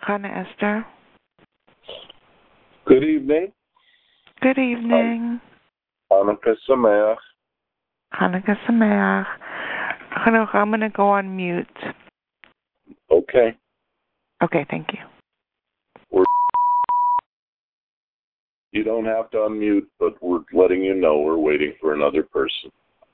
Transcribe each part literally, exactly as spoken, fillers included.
Chana Esther. Good evening. Good evening. Hanukkah Sameach. Hanukkah Sameach. Chanukah, I'm going to go on mute. Okay. Okay, thank you. We're, you don't have to unmute, but we're letting you know we're waiting for another person.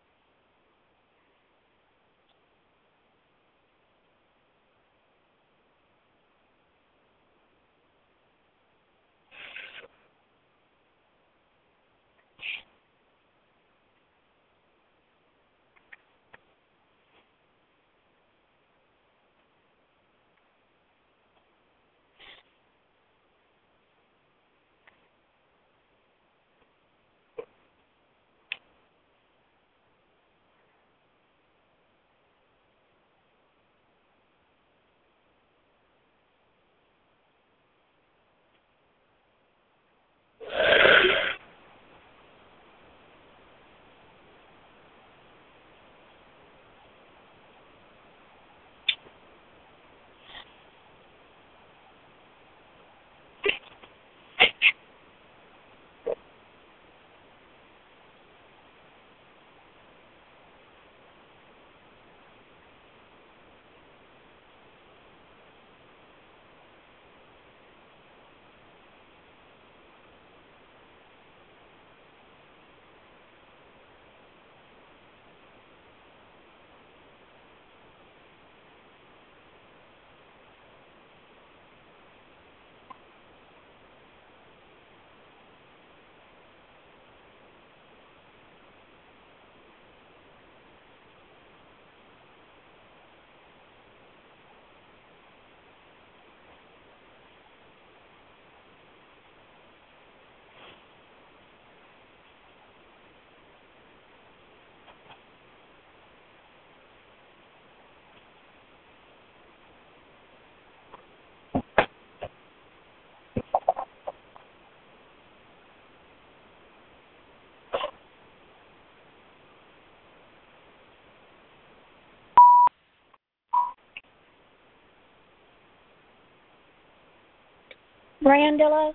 Brandula.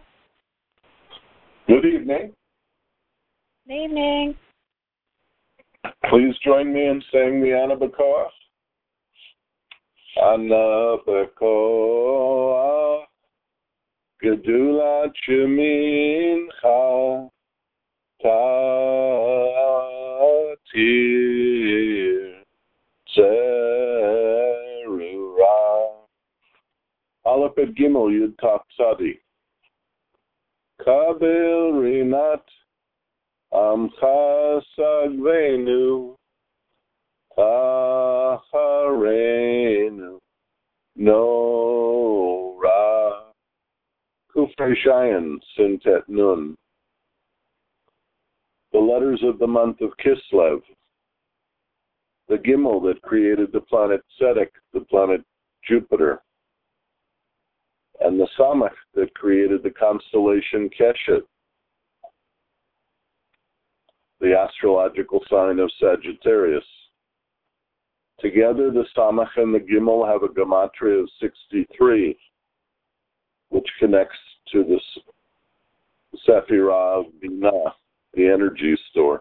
Good evening. Good evening. Please join me in saying the Ana B'Koach. Ana B'Koach Gedulat Shemincha Tatir Zerura Aleph et Gimel Yud Taf Tzadi Kabel Rinat Amcha Sagvenu Acharenu Nora Kufrei Shayin Sintet Nun. The letters of the month of Kislev, the Gimel that created the planet Tzedek, the planet Jupiter, and the Samach that created the constellation Keshet, the astrological sign of Sagittarius. Together, the Samach and the Gimel have a gematria of sixty-three, which connects to the Sephirah of Binah, the energy store.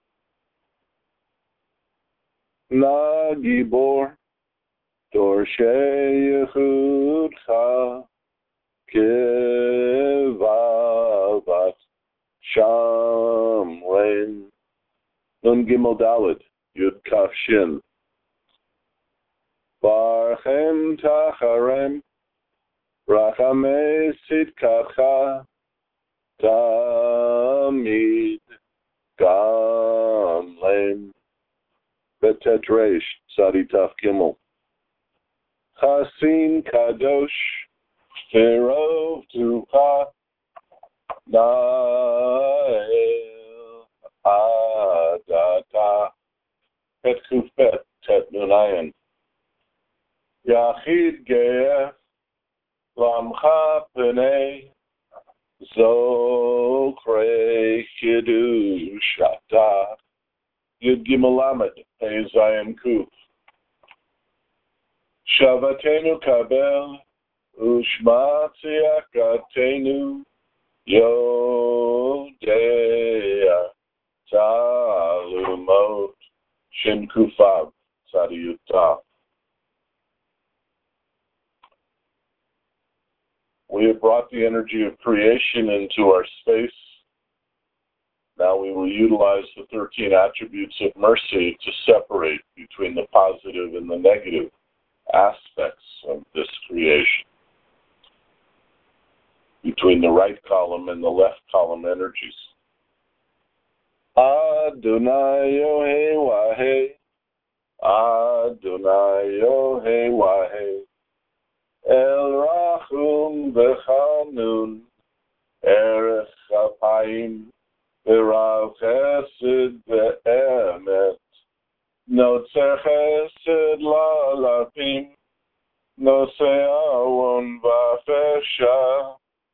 Na Gibor, Dorshei Yechudcha, Kivavat, Shamrein, Nun Gimel Daled, Yud Kaf Shin. Barchem Tacharem, Rachamei Sidkacha, Tamid Gamlein, Betet Reish, Sadi Taf Gimel. Chasin Kadosh, Ferov Tucha, Nael Adata, Het Kufet, Tet Nunayan. Yachid Ge'eh, Lamcha Penei, Zokrei Kiddushata, Yud Gimel Lamed, Hey Zayin Kuf. Shavatenu Kabel, Ushma Tziyakatenu Yodea Talumot Shinkufav Sadiyutah. We have brought the energy of creation into our space. Now we will utilize the thirteen attributes of mercy to separate between the positive and the negative aspects of this creation, between the right column and the left column energies. Adonai Yohei Wahei, Adonai Yohei Wahei, El Rachum V'Chanun, Erech Chapayim, V'Rav Chesed V'Emet, Notzer Chesed La'alapim, Nosei Awon V'Afesha,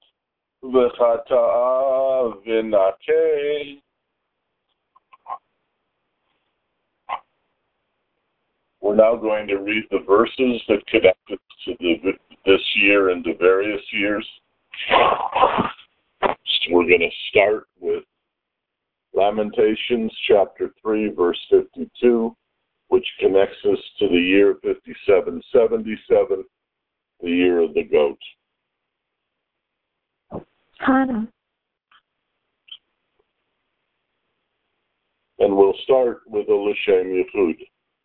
V'Chata'a V'Nakei. We're now going to read the verses that connect us to the, this year and to various years. So we're going to start with Lamentations chapter three, verse fifty-two, which connects us to the year fifty-seven seventy-seven, the year of the goat. Hannah. And we'll start with a L'Shem Yichud.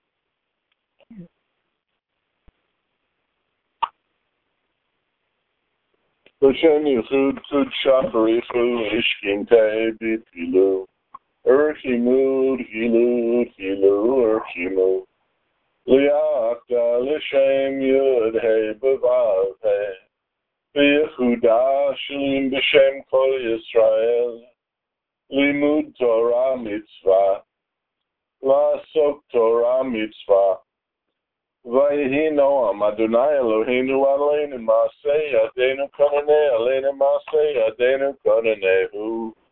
L'Shem Yichud Kud Shacharichu Ishkintei B'Tilu Urchimud Hilud Hilu Urchimud Liakta L'Shem Yud Hei B'Vav Hei B'Yehuda Shalim B'Shem Kol Yisrael Limud Torah Mitzvah La'asok Torah Mitzvah Vayhi Noam Adonai Eloheinu Aleinu Maaseh Yadeinu Konanei Aleinu Maaseh Yadeinu Konanehu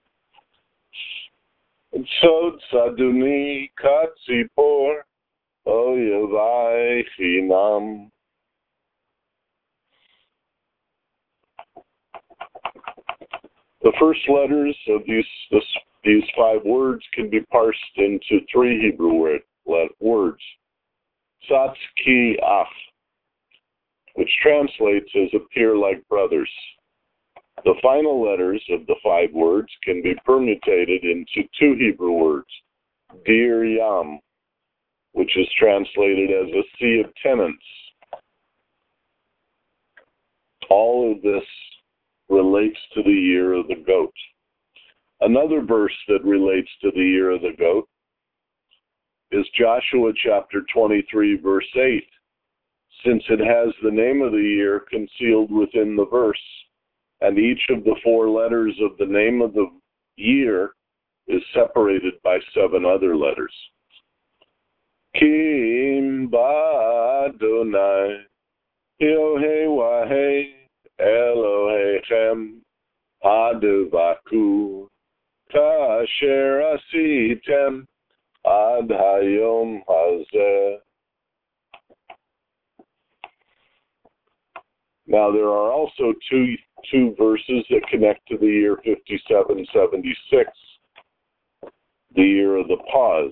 Sod Saduni Katzipor Oyevai Chinam. The first letters of these this, these five words can be parsed into three Hebrew word, words. Tzatz ki ach, which translates as appear like brothers. The final letters of the five words can be permutated into two Hebrew words, Dir Yam, which is translated as a sea of tenants. All of this relates to the year of the goat. Another verse that relates to the year of the goat is Joshua chapter twenty-three, verse eight, since it has the name of the year concealed within the verse, and each of the four letters of the name of the year is separated by seven other letters. Kim Ba'adonai Yohei Wahei Elohechem Hadevaku Kasher Asitem Ad Hayom Hazeh. Now there are also two two verses that connect to the year fifty-seven seventy-six, the year of the pause.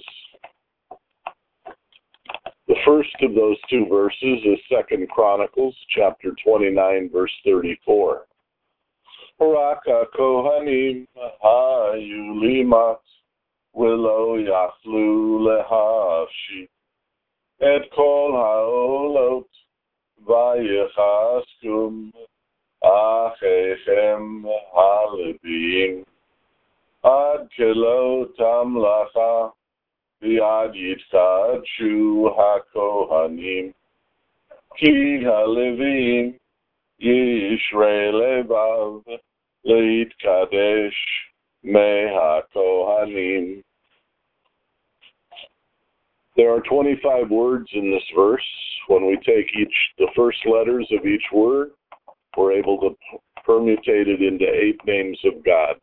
The first of those two verses is Second Chronicles chapter twenty-nine, verse thirty-four. Raka Kohanim Hayu Limat Willow Yachlu Lehavshi Et Kol Haolot Vayechaskum Achechem Halibim Ad Kelo Tamlacha Viad Yitzkadshu HaKohanim Ki Halivim Yishrei Levav Leit Kadesh Me HaKohanim. There are twenty-five words in this verse. When we take each the first letters of each word, we're able to permutate it into eight names of God.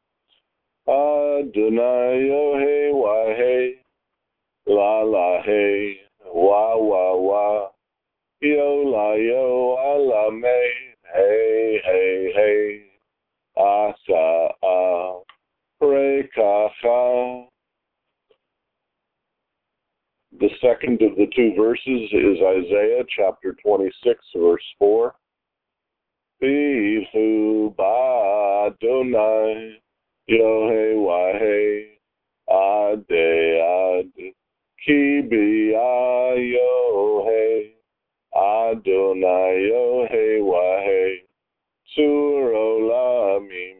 Adonai Yohei Wahei La La Hei Wa Wa Wa Yo La Yo Ala Mei hey, hey, hey, asa, ah, rekacha. The second of the two verses is Isaiah chapter twenty-six, verse four. Bihu ba'adonai, yohei wahei, ade ade, ki bi'a yohei, Adonai yohei wahei, tzur olamim.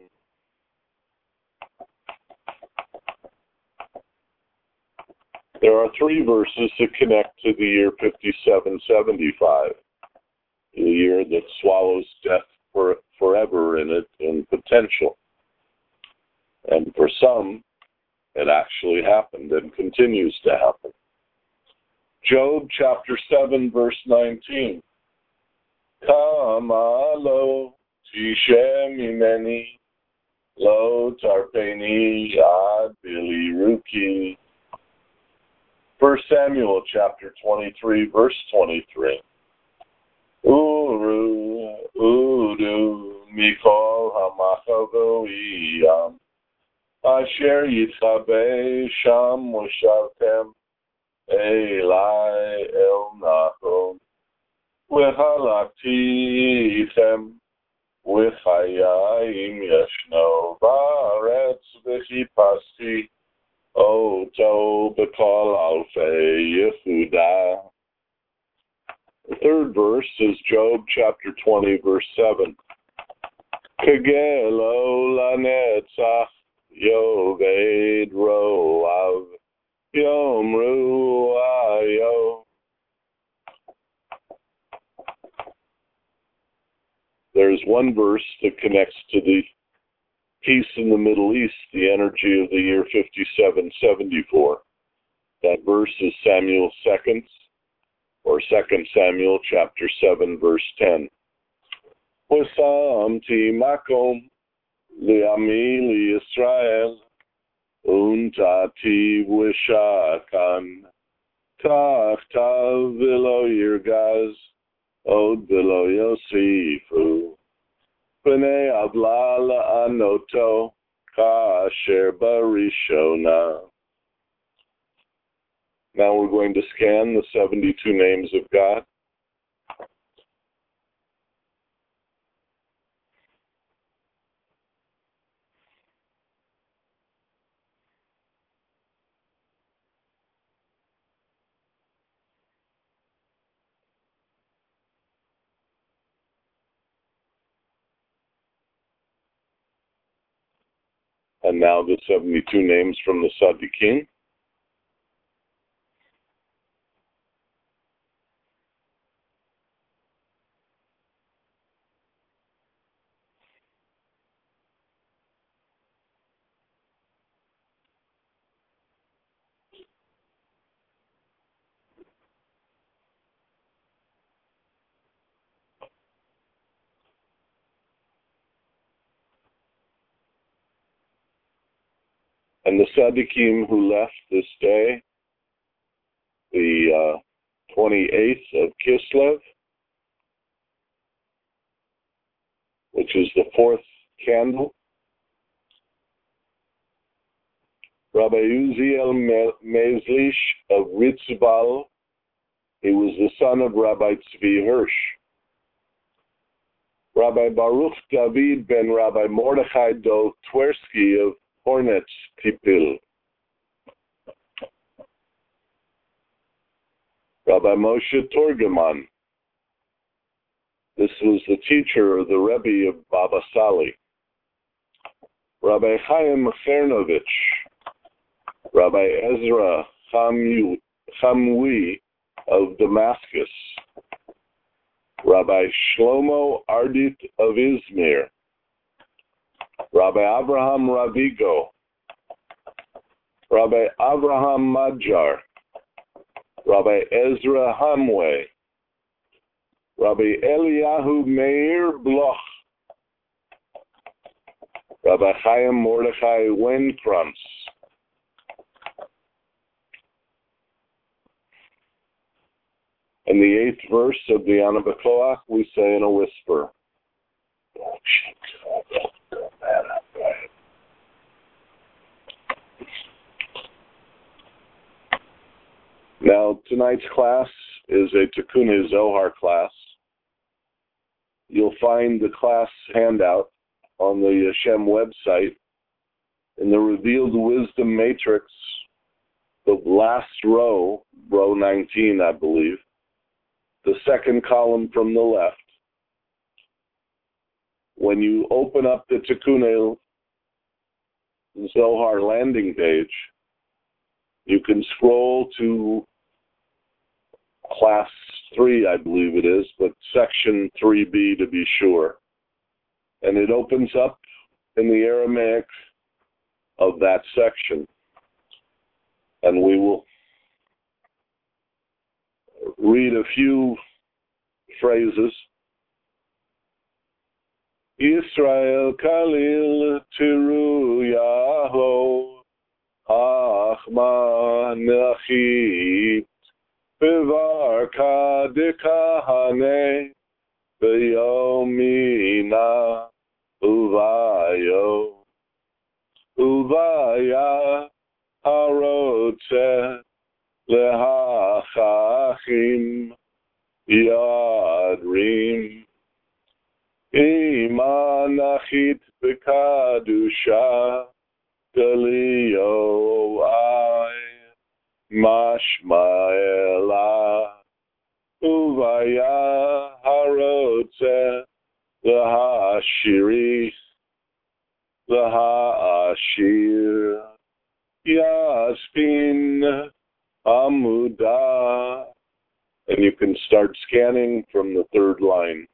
There are three verses that connect to the year fifty-seven seventy-five, the year that swallows death for, forever in it in potential. And for some, it actually happened and continues to happen. Job chapter seven, verse nineteen. Kama lo tishem imeni, lo tarpeni ad bili ruki. First Samuel chapter twenty-three, verse twenty-three. Uru, udu, mikol hamachogoiyam, asher yitchabe sham moshavtem, elai el nachon, v'halaktichem, v'chayayim yeshno, v'aretz v'chipasti, Oto Bekal Alfei Yehuda. The third verse is Job chapter twenty, verse seven. Kegelo lanetzach yoved roav yomru ayo. There's one verse that connects to the peace in the Middle East, the energy of the year fifty-seven seventy-four. That verse is Samuel second, or Second Samuel chapter seven, verse ten. Wasamti makom li'ami li'Yisrael untati v'shakan tachtav v'lo yirgaz od v'lo yosifu. B'nei avla la'anoto ka'asher barishona. Now we're going to scan the seventy-two names of God. And now the seventy-two names from the Tzaddikim. And the Tzaddikim who left this day, the uh, twenty-eighth of Kislev, which is the fourth candle. Rabbi Uziel Mezlish of Ritzbal, he was the son of Rabbi Tzvi Hirsch. Rabbi Baruch David ben Rabbi Mordechai Do Tversky of Hornets Tipil. Rabbi Moshe Torgeman. This was the teacher of the Rebbe of Baba Sali. Rabbi Chaim Chernovich. Rabbi Ezra Chamui of Damascus. Rabbi Shlomo Ardit of Izmir. Rabbi Abraham Ravigo, Rabbi Abraham Madjar, Rabbi Ezra Hamwe, Rabbi Eliyahu Meir Bloch, Rabbi Chaim Mordechai Wenkrantz. And the eighth verse of the Ana B'Koach we say in a whisper. Now, tonight's class is a Tikkun Zohar class. You'll find the class handout on the Hashem website. In the Revealed Wisdom Matrix, the last row, row nineteen, I believe, the second column from the left, when you open up the Tikkun Zohar landing page, you can scroll to class three, I believe it is, but section three B to be sure. And it opens up in the Aramaic of that section. And we will read a few phrases. Yisrael Kalil Tiru Yaho Achma Nachit Bivar Kadikahane Beyomina Uvayo Uvaya Harotze Lehachachim Yadrim Imanachit Bekadusha Galio I Mashmaela Uvaya Harotze Lehashiri Lehashir Yaspin Amuda. And you can start scanning from the third line.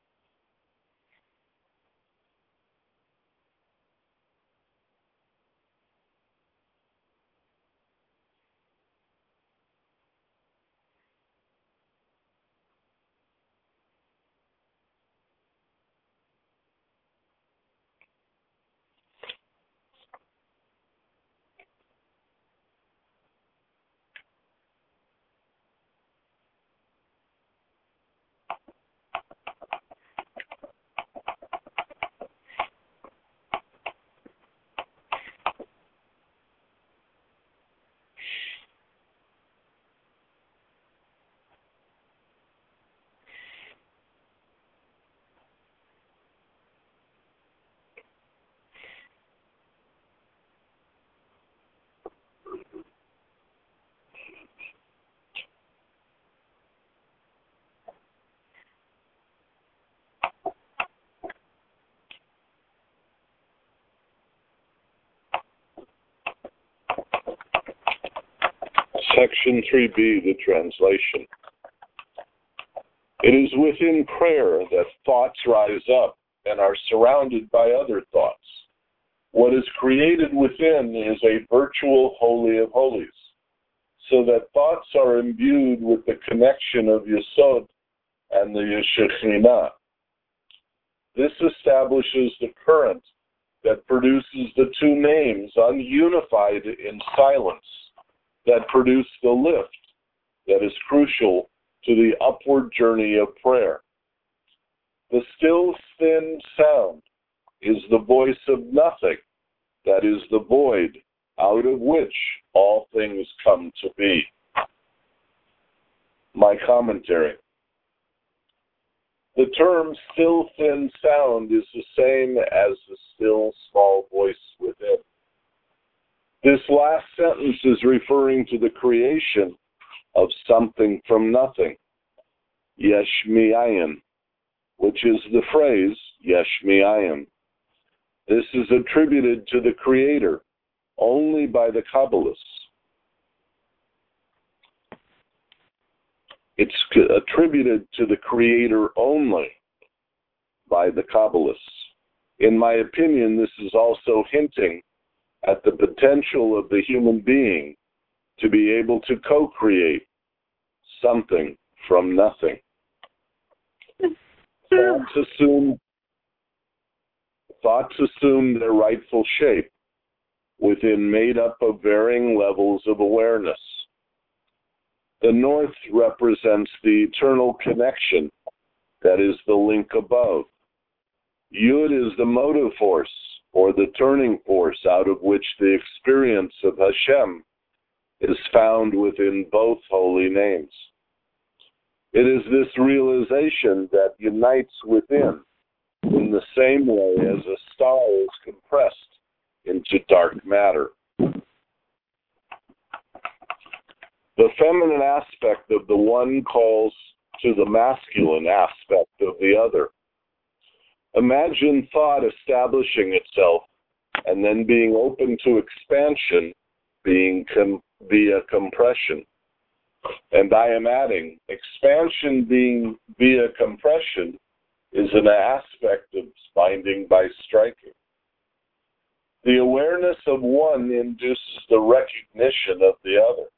Section three B, the translation. It is within prayer that thoughts rise up and are surrounded by other thoughts. What is created within is a virtual holy of holies, so that thoughts are imbued with the connection of Yesod and the Shekhinah. This establishes the current that produces the two names ununified in silence, that produce the lift that is crucial to the upward journey of prayer. The still, thin sound is the voice of nothing, that is the void, out of which all things come to be. My commentary. The term still, thin sound is the same as the still, small voice within. This last sentence is referring to the creation of something from nothing, yesh mi'ayin, which is the phrase, yesh mi'ayin. This is attributed to the Creator only by the Kabbalists. It's attributed to the Creator only by the Kabbalists. In my opinion, this is also hinting at the potential of the human being to be able to co-create something from nothing. Thoughts assume, thoughts assume their rightful shape within made up of varying levels of awareness. The north represents the eternal connection that is the link above. Yud is the motive force, or the turning force out of which the experience of Hashem is found within both holy names. It is this realization that unites within, in the same way as a star is compressed into dark matter. The feminine aspect of the one calls to the masculine aspect of the other. Imagine thought establishing itself and then being open to expansion, being com- via compression. And I am adding, expansion being via compression is an aspect of binding by striking. The awareness of one induces the recognition of the other.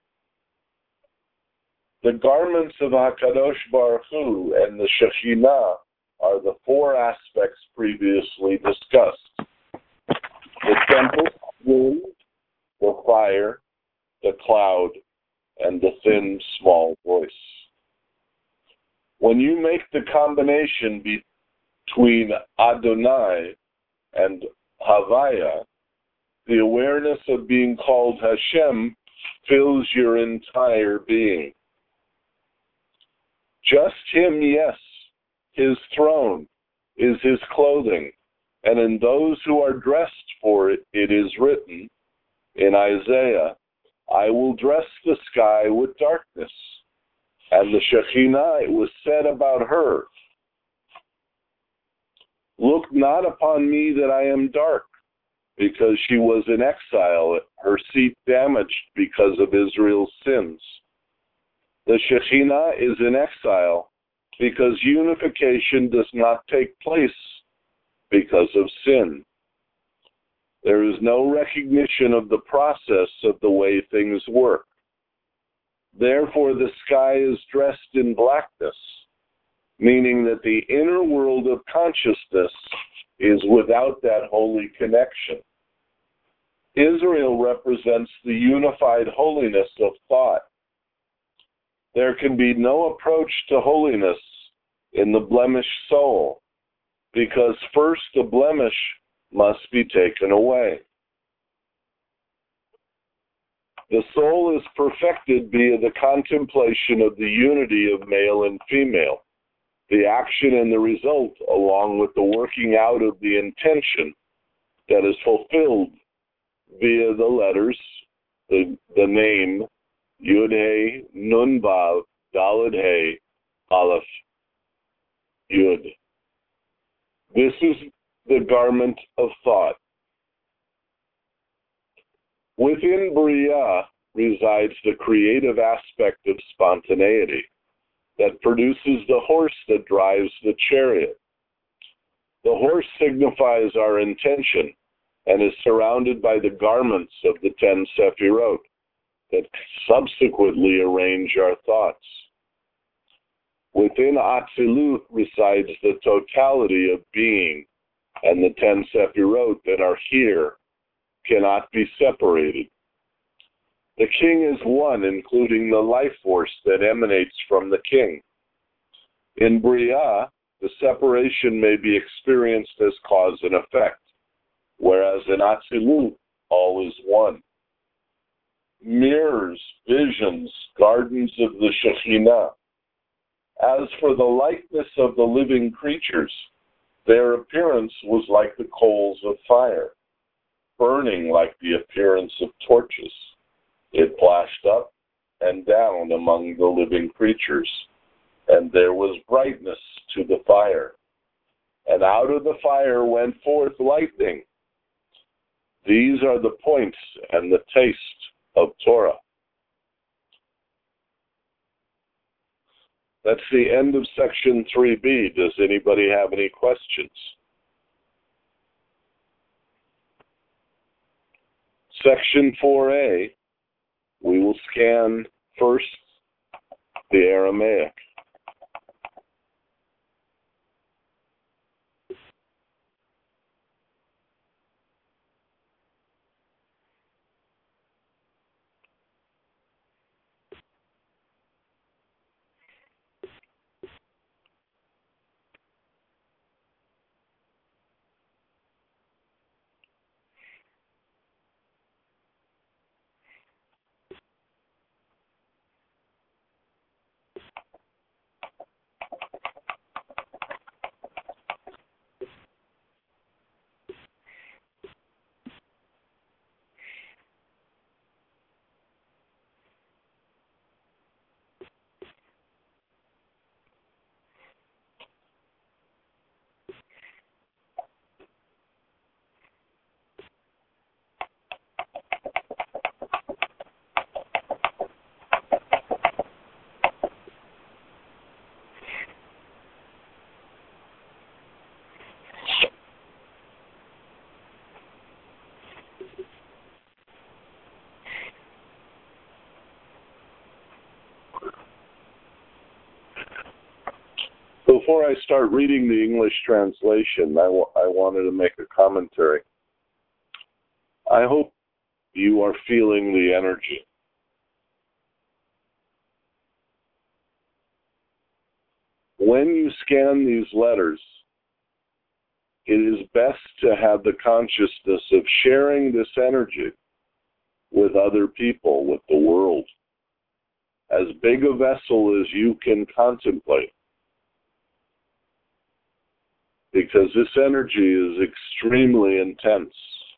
The garments of HaKadosh Baruch Hu and the Shekhinah are the four aspects previously discussed. The temple, wind, the fire, the cloud, and the thin, small voice. When you make the combination between Adonai and Havaya, the awareness of being called Hashem fills your entire being. Just him, yes, his throne is his clothing, and in those who are dressed for it, it is written in Isaiah, I will dress the sky with darkness. And the Shekhinah, it was said about her, look not upon me that I am dark, because she was in exile, her seat damaged because of Israel's sins. The Shekhinah is in exile because unification does not take place because of sin. There is no recognition of the process of the way things work. Therefore, the sky is dressed in blackness, meaning that the inner world of consciousness is without that holy connection. Israel represents the unified holiness of thought. There can be no approach to holiness in the blemished soul, because first the blemish must be taken away. The soul is perfected via the contemplation of the unity of male and female, the action and the result, along with the working out of the intention that is fulfilled via the letters, the, the name, Yud-He, Nun-Vav, Daled-He, Aleph, Yud. This is the garment of thought. Within Bria resides the creative aspect of spontaneity that produces the horse that drives the chariot. The horse signifies our intention and is surrounded by the garments of the ten Sephirot that subsequently arrange our thoughts. Within Atzilut resides the totality of being, and the ten Sephirot that are here cannot be separated. The king is one, including the life force that emanates from the king. In Bria, the separation may be experienced as cause and effect, whereas in Atzilut, all is one. Mirrors, visions, gardens of the Shekhinah. As for the likeness of the living creatures, their appearance was like the coals of fire, burning like the appearance of torches. It flashed up and down among the living creatures, and there was brightness to the fire. And out of the fire went forth lightning. These are the points and the taste of Torah. That's the end of section three B. Does anybody have any questions? Section four A, we will scan first the Aramaic. Before I start reading the English translation, I, w- I wanted to make a commentary. I hope you are feeling the energy. When you scan these letters, it is best to have the consciousness of sharing this energy with other people, with the world. As big a vessel as you can contemplate. Because this energy is extremely intense.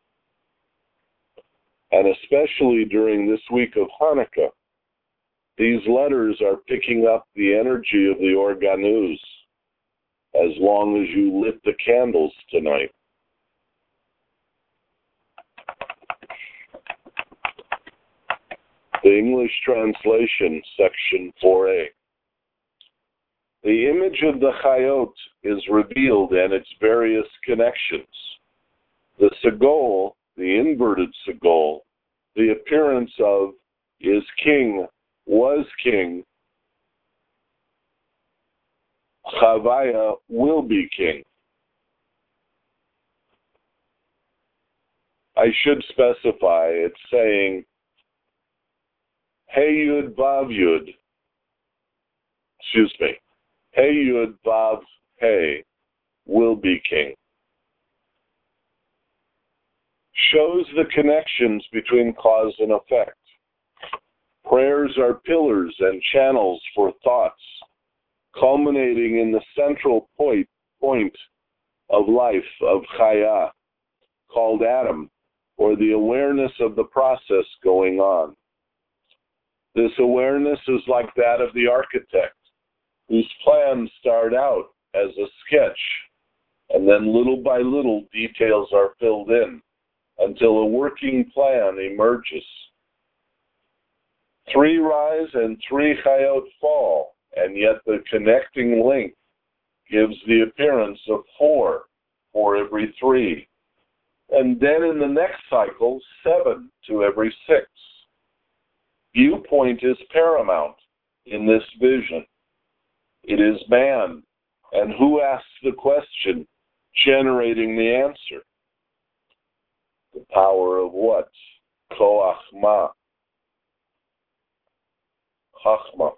And especially during this week of Hanukkah, these letters are picking up the energy of the organuz as long as you lit the candles tonight. The English translation, section four A. The image of the Chayot is revealed and its various connections. The Segol, the inverted Segol, the appearance of is king, was king, Chavaya will be king. I should specify it's saying Hey Yud Vav Yud, excuse me, Hey Yud Vav Hey will be king. Shows the connections between cause and effect. Prayers are pillars and channels for thoughts, culminating in the central point, point of life of Chaya, called Adam, or the awareness of the process going on. This awareness is like that of the architect, whose plans start out as a sketch, and then little by little details are filled in until a working plan emerges. Three rise and three chayot fall, and yet the connecting link gives the appearance of four for every three. And then in the next cycle, seven to every six. Viewpoint is paramount in this vision. It is man, and who asks the question, generating the answer. The power of what? Koach ma. Chachma.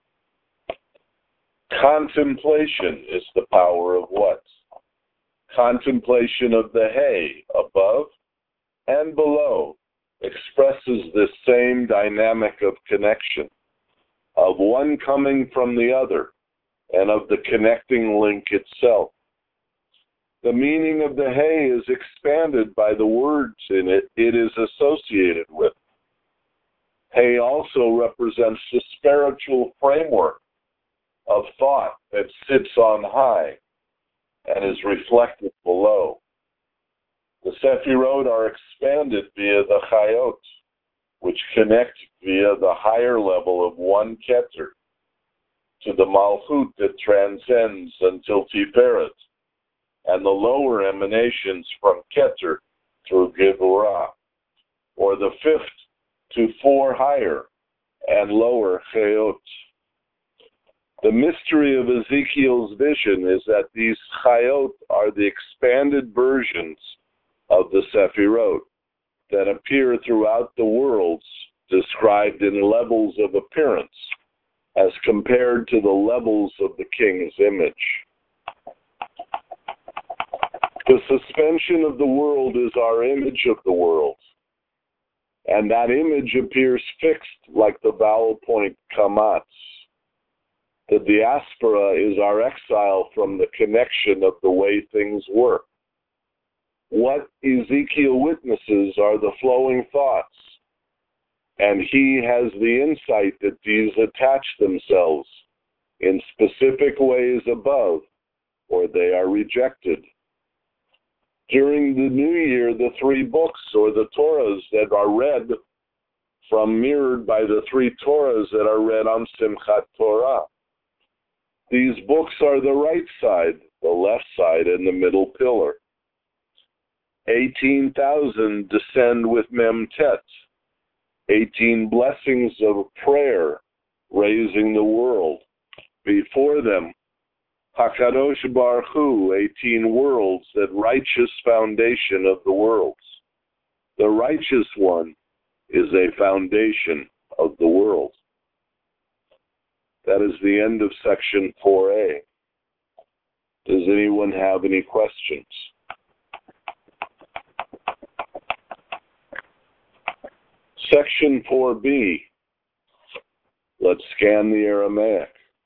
Contemplation is the power of what? Contemplation of the hay above and below expresses this same dynamic of connection, of one coming from the other, and of the connecting link itself. The meaning of the hay is expanded by the words in it it is associated with. Hay also represents the spiritual framework of thought that sits on high and is reflected below. The Sefirot are expanded via the Chayot, which connect via the higher level of one Keter to the Malchut that transcends until Tiferet, and the lower emanations from Keter through Gevurah, or the fifth to four higher and lower Chayot. The mystery of Ezekiel's vision is that these Chayot are the expanded versions of the Sefirot that appear throughout the worlds described in levels of appearance as compared to the levels of the king's image. The suspension of the world is our image of the world, and that image appears fixed like the vowel point kamatz. The diaspora is our exile from the connection of the way things work. What Ezekiel witnesses are the flowing thoughts, and he has the insight that these attach themselves in specific ways above, or they are rejected. During the new year, the three books, or the Torahs that are read from mirrored by the three Torahs that are read on Simchat Torah. These books are the right side, the left side, and the middle pillar. eighteen thousand descend with Mem Tet, eighteen blessings of prayer, raising the world. Before them, HaKadosh Baruch Hu, eighteen worlds, that righteous foundation of the worlds. The righteous one is a foundation of the world. That is the end of section four A. Does anyone have any questions? Section four B. Let's scan the Aramaic.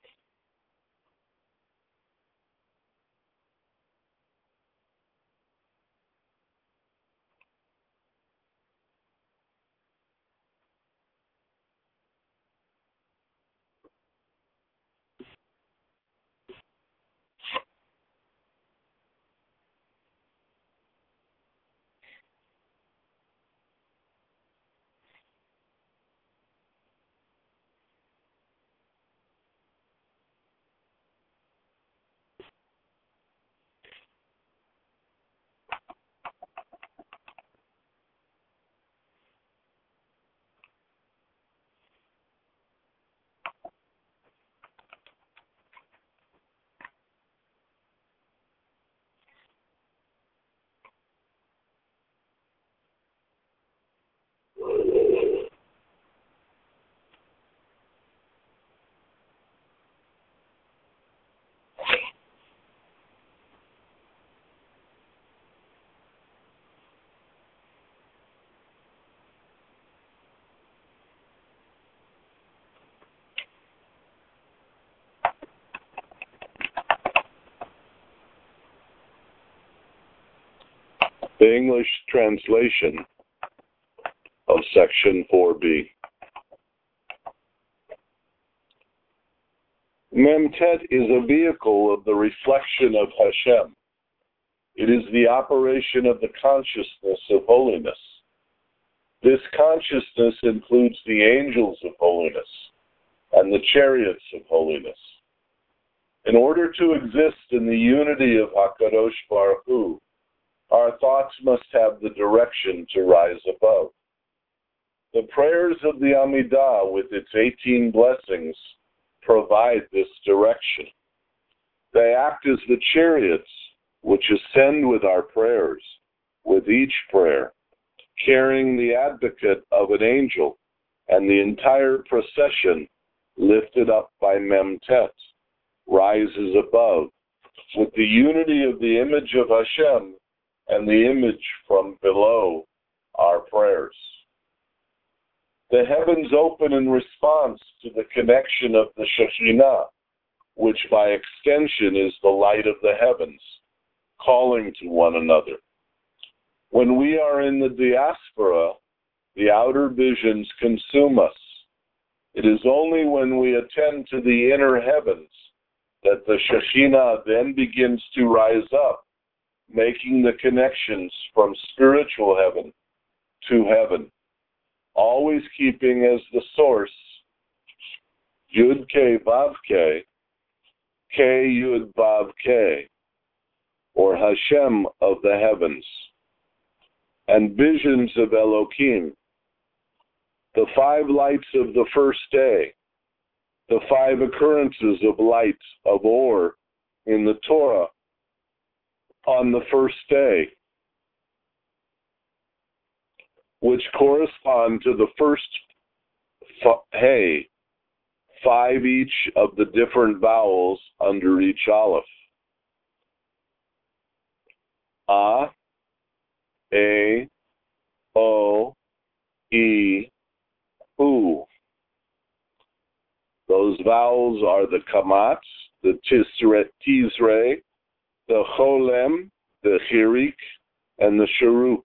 The English translation of section four B. Memtet is a vehicle of the reflection of Hashem. It is the operation of the consciousness of holiness. This consciousness includes the angels of holiness and the chariots of holiness. In order to exist in the unity of HaKadosh Baruch Hu, our thoughts must have the direction to rise above. The prayers of the Amidah with its eighteen blessings provide this direction. They act as the chariots which ascend with our prayers, with each prayer, carrying the advocate of an angel and the entire procession lifted up by Memtet rises above with the unity of the image of Hashem and the image from below our prayers. The heavens open in response to the connection of the Shekhinah, which by extension is the light of the heavens, calling to one another. When we are in the diaspora, the outer visions consume us. It is only when we attend to the inner heavens that the Shekhinah then begins to rise up, making the connections from spiritual heaven to heaven, always keeping as the source Yud K Vav K, K Yud Vav K, or Hashem of the heavens, and visions of Elohim, the five lights of the first day, the five occurrences of light of Or in the Torah on the first day, which correspond to the first hey, five each of the different vowels under each aleph. A, A, O, E, U. Those vowels are the kamats, the tisre, tizre, the cholem, the chirik, and the sharuk.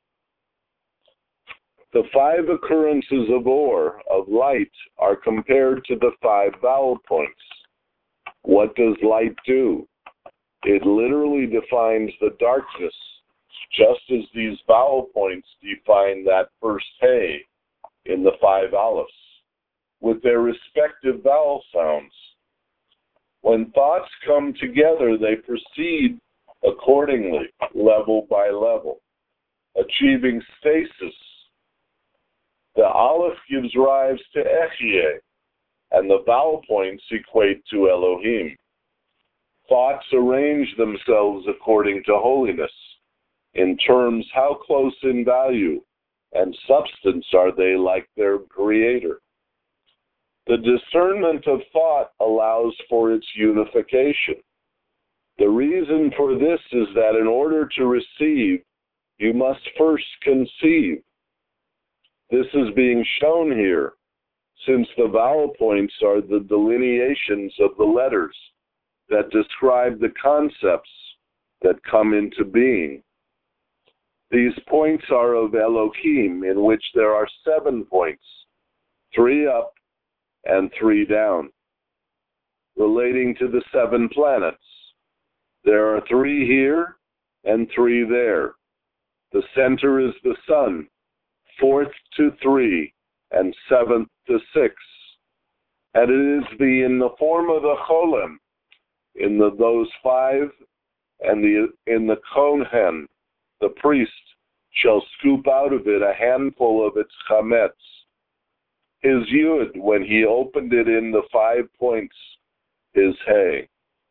The five occurrences of or, of light, are compared to the five vowel points. What does light do? It literally defines the darkness, just as these vowel points define that first hey in the five alepphs, with their respective vowel sounds. When thoughts come together, they proceed accordingly, level by level, achieving stasis. The aleph gives rise to Ehyeh, and the vowel points equate to Elohim. Thoughts arrange themselves according to holiness, in terms how close in value and substance are they like their Creator. The discernment of thought allows for its unification. The reason for this is that in order to receive, you must first conceive. This is being shown here, since the vowel points are the delineations of the letters that describe the concepts that come into being. These points are of Elohim, in which there are seven points, three up and three down, relating to the seven planets. There are three here and three there. The center is the sun, fourth to three and seventh to six. And it is the in the form of the Cholem, in the, those five, and the in the Kohen, the priest, shall scoop out of it a handful of its chametz. His yud, when he opened it in the five points, is hay.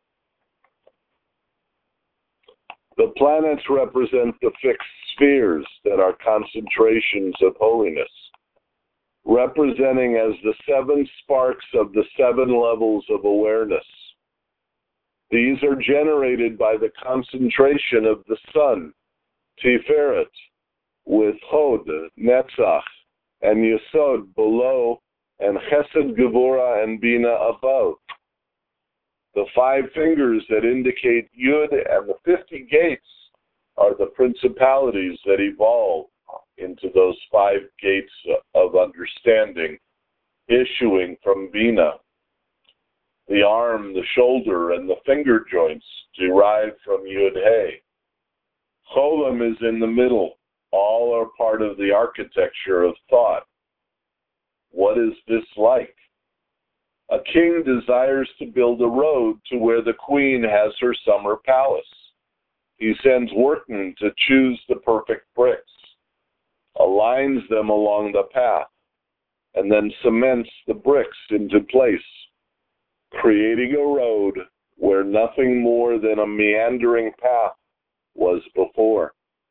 The planets represent the fixed spheres that are concentrations of holiness, representing as the seven sparks of the seven levels of awareness. These are generated by the concentration of the sun, Tiferet, with Hod, Netzach, and Yesod below, and Chesed, Gevurah, and Bina above. The five fingers that indicate Yud and the fifty gates are the principalities that evolve into those five gates of understanding, issuing from Bina. The arm, the shoulder, and the finger joints derive from Yud Hey. Cholem is in the middle. All are part of the architecture of thought. What is this like? A king desires to build a road to where the queen has her summer palace. He sends workmen to choose the perfect bricks, aligns them along the path, and then cements the bricks into place, creating a road where nothing more than a meandering path was before.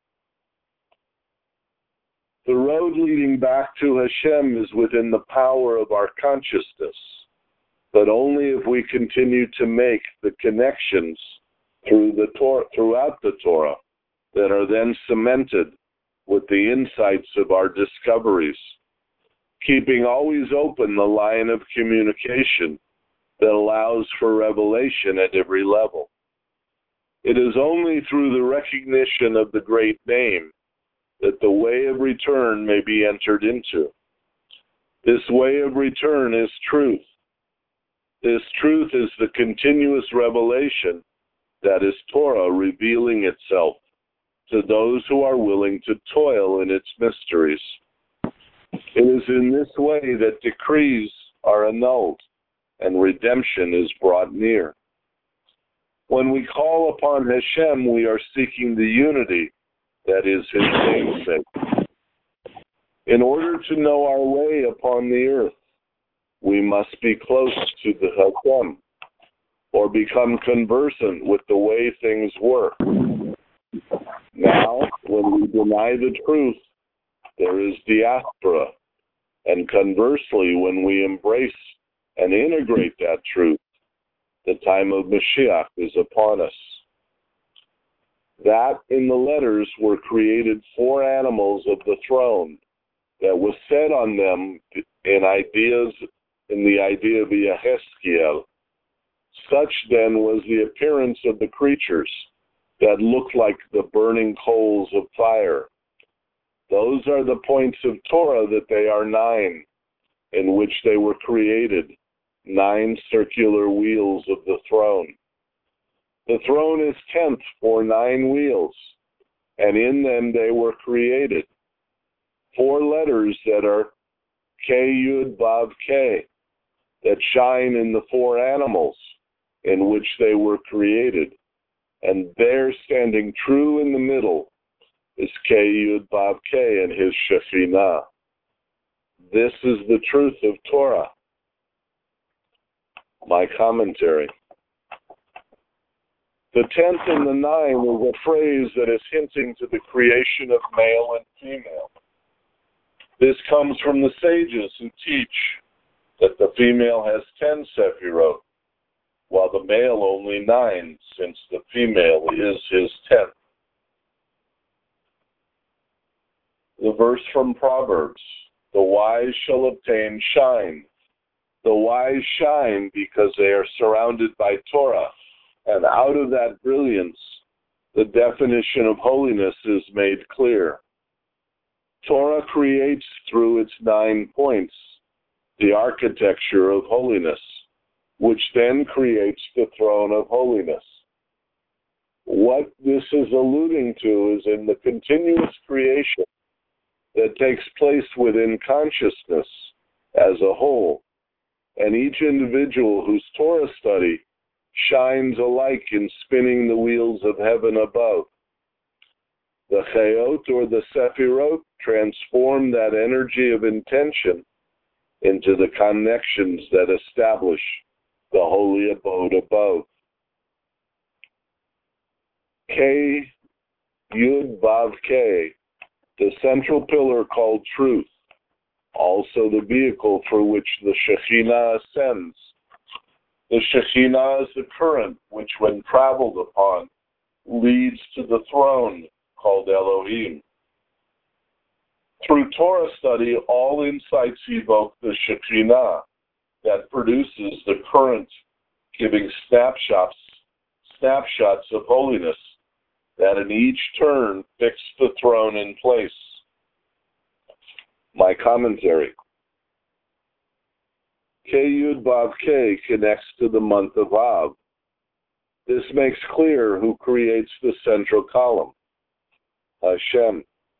The road leading back to Hashem is within the power of our consciousness, but only if we continue to make the connections through the Torah, throughout the Torah that are then cemented with the insights of our discoveries, keeping always open the line of communication that allows for revelation at every level. It is only through the recognition of the great name that the way of return may be entered into. This way of return is truth. This truth is the continuous revelation that is Torah revealing itself to those who are willing to toil in its mysteries. It is in this way that decrees are annulled and redemption is brought near. When we call upon Hashem, we are seeking the unity that is His namesake. In order to know our way upon the earth, we must be close to the Hashem, or become conversant with the way things work. Now, when we deny the truth, there is diaspora, and conversely, when we embrace and integrate that truth, the time of Mashiach is upon us. That in the letters were created four animals of the throne that was said on them in ideas, in the idea of Yehezkiel. Such then was the appearance of the creatures that looked like the burning coals of fire. Those are the points of Torah that they are nine, in which they were created, nine circular wheels of the throne. The throne is tenth for nine wheels, and in them they were created. Four letters that are K, Yud, Vav, K, that shine in the four animals in which they were created. And there, standing true in the middle, is K, Yud, Vav, K, and His Shekhinah. This is the truth of Torah. My commentary. The tenth and the nine is a phrase that is hinting to the creation of male and female. This comes from the sages who teach that the female has ten sephirot, while the male only nine, since the female is his tenth. The verse from Proverbs, the wise shall obtain shine. The wise shine because they are surrounded by Torah, and out of that brilliance, the definition of holiness is made clear. Torah creates through its nine points the architecture of holiness, which then creates the throne of holiness. What this is alluding to is in the continuous creation that takes place within consciousness as a whole, and each individual whose Torah study shines alike in spinning the wheels of heaven above. The Chayot, or the Sephirot, transform that energy of intention into the connections that establish the holy abode above. K, Yud, Vav, K, the central pillar called truth, also the vehicle through which the Shekhinah ascends. The Shekhinah is the current which, when traveled upon, leads to the throne called Elohim. Through Torah study, all insights evoke the Shekhinah that produces the current, giving snapshots, snapshots of holiness that in each turn fix the throne in place. My commentary. K Yud Vav K connects to the month of Av. This makes clear who creates the central column, Hashem.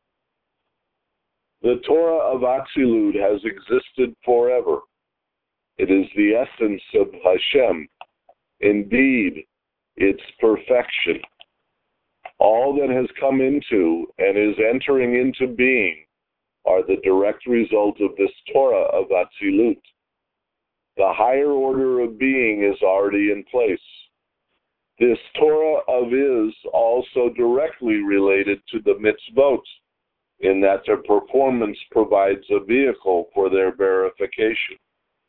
The Torah of Atzilut has existed forever. It is the essence of Hashem, indeed, its perfection. All that has come into and is entering into being are the direct result of this Torah of Atzilut. The higher order of being is already in place. This Torah of is also directly related to the mitzvot, in that their performance provides a vehicle for their verification.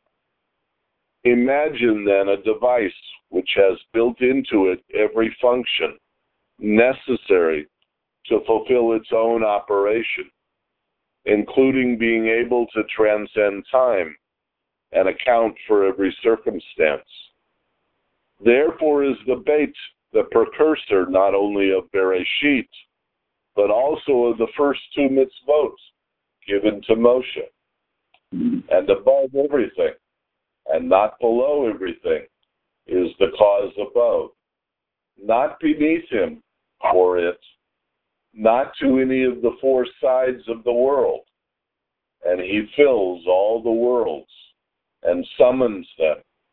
Imagine then a device which has built into it every function necessary to fulfill its own operation, including being able to transcend time and account for every circumstance. Therefore is the Beit the precursor not only of Bereshit, but also of the first two mitzvot given to Moshe. And above everything, and not below everything, is the cause above, not beneath him or it, not to any of the four sides of the world. And he fills all the worlds and summons them.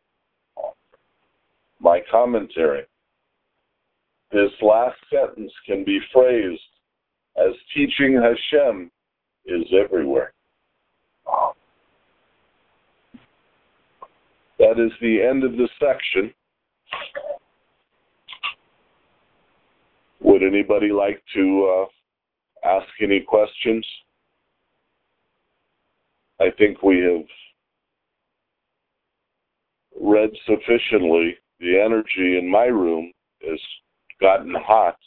My commentary. This last sentence can be phrased as teaching Hashem is everywhere. That is the end of the section. Would anybody like to uh, ask any questions? I think we have read sufficiently. The energy in my room has gotten hot.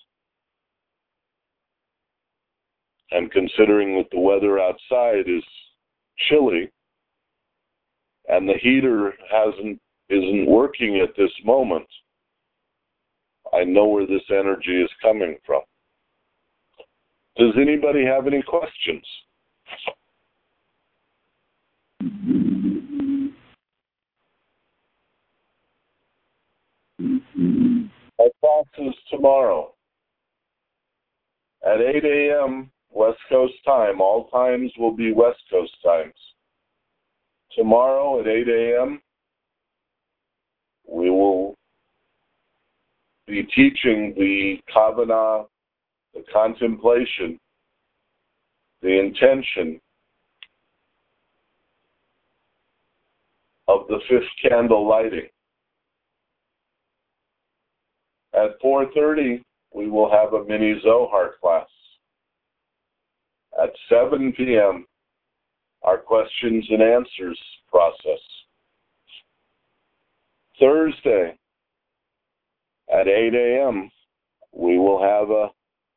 And considering that the weather outside is chilly and the heater hasn't isn't working at this moment, I know where this energy is coming from. Does anybody have any questions? Our class is tomorrow at eight a.m. West Coast time. All times will be West Coast times. Tomorrow at eight a.m. we will be teaching the Kavanah, the contemplation, the intention of the fifth candle lighting. At four thirty, we will have a mini Zohar class. At seven p.m., our questions and answers process. Thursday, at eight a.m., we will have a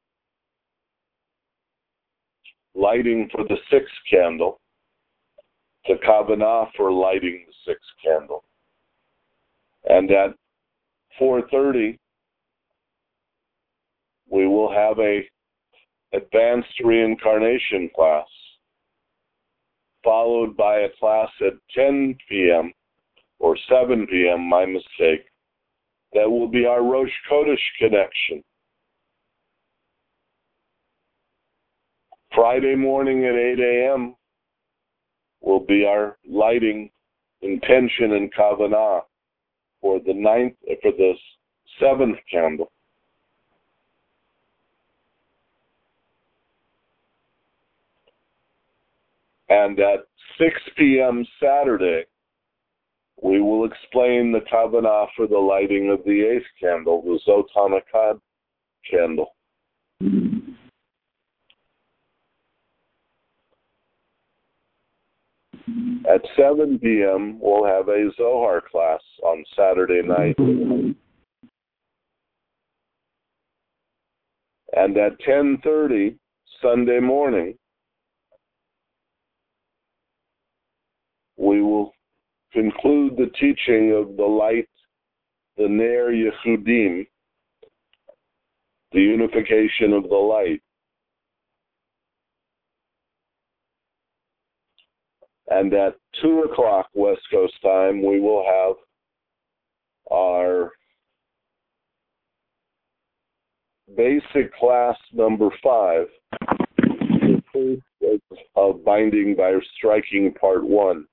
lighting for the sixth candle, the Kavanah for lighting the sixth candle. And at four thirty, we will have a advanced reincarnation class, followed by a class at ten p.m., or seven p.m., my mistake, that will be our Rosh Chodesh connection. Friday morning at eight a.m. will be our lighting intention and Kavanah for the ninth, for the seventh candle. And at six p.m. Saturday, we will explain the Kavanah for the lighting of the eighth candle, the Zot HaNekad candle. At seven p.m., we'll have a Zohar class on Saturday night. And at ten thirty, Sunday morning, we will conclude the teaching of the light, the Ner Yehudim, the unification of the light. And at two o'clock West Coast time, we will have our basic class number five, the first of Binding by Striking Part One.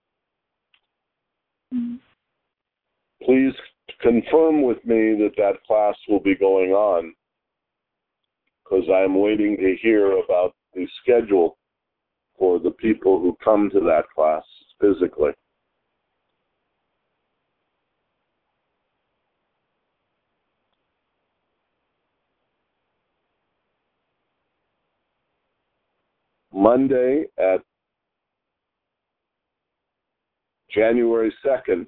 Please confirm with me that that class will be going on, because I'm waiting to hear about the schedule for the people who come to that class physically. Monday at January second,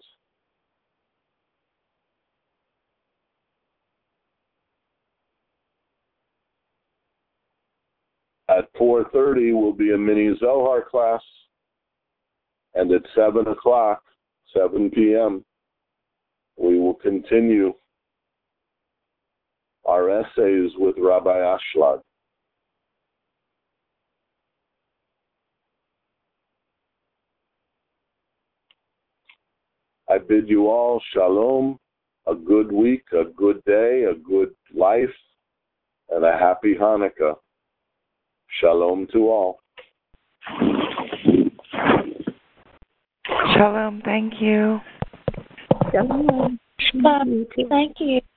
at four thirty will be a mini Zohar class, and at seven o'clock, seven p.m., we will continue our essays with Rabbi Ashlag. I bid you all shalom, a good week, a good day, a good life, and a happy Hanukkah. Shalom to all. Shalom, thank you. Shalom. Thank you.